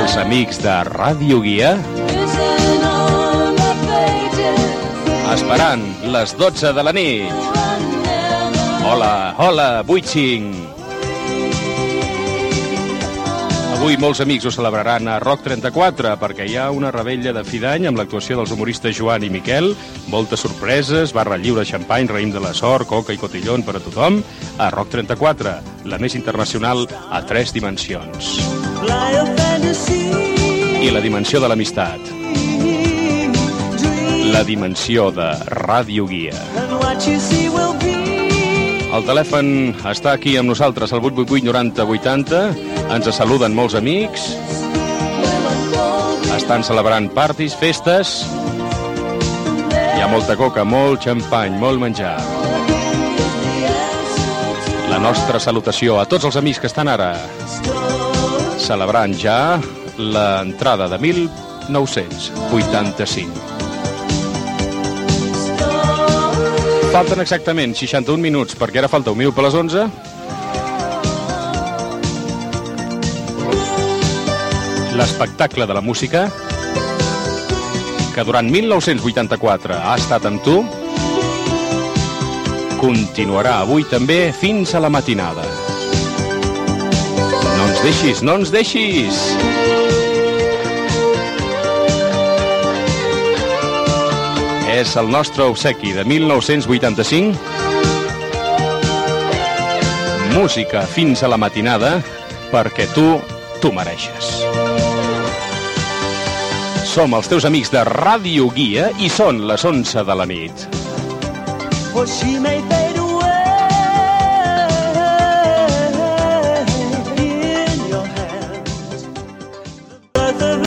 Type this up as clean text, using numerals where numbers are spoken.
Els amics de Ràdio Guia esperant les 12 de la nit. Hola, hola, 8-5. Avui molts amics ho celebraran a Rock 34 perquè hi ha una revetlla de fi d'any amb l'actuació dels humoristes Joan i Miquel, moltes sorpreses, barra lliure, xampany, raïm de la sort, coca i cotillón per a tothom, a Rock 34, la més internacional a 3 dimensions. I la dimensió de l'amistat. La dimensió de Ràdio Guia. El telèfon està aquí amb nosaltres, el 888 90 80. Ens saluden molts amics. Estan celebrant parties, festes. Hi ha molta coca, molt xampany, molt menjar. La nostra salutació a tots els amics que estan ara celebrant ja l'entrada de 1985. Falten exactament 61 minuts, perquè ara falta un minut per les 11. L'espectacle de la música, que durant 1984 ha estat amb tu, continuarà avui també fins a la matinada. No ens deixis, no ens deixis! És el nostre obsequi de 1985. Música fins a la matinada, perquè tu mereixes. Som els teus amics de Ràdio Guia i són les 11 de la nit.